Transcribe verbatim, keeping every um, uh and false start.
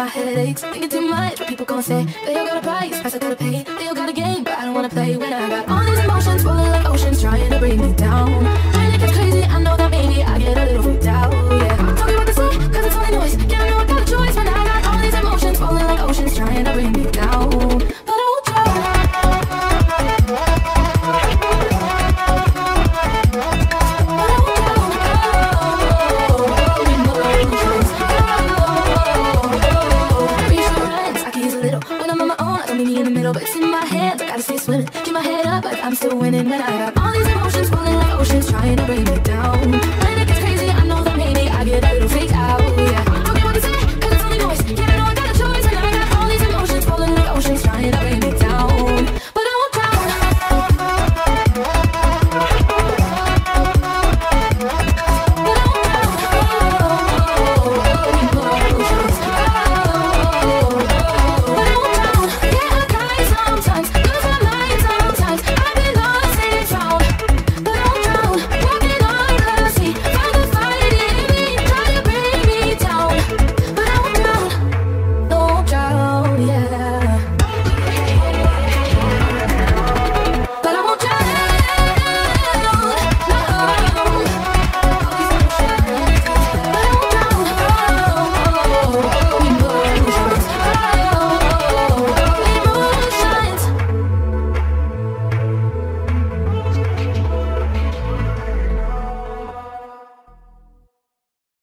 my headaches. Thinking too much, what people gon' say. They all got a price, price I gotta pay. They all got a game, but I don't wanna play when I got all these emotions flowing like oceans trying to bring me down.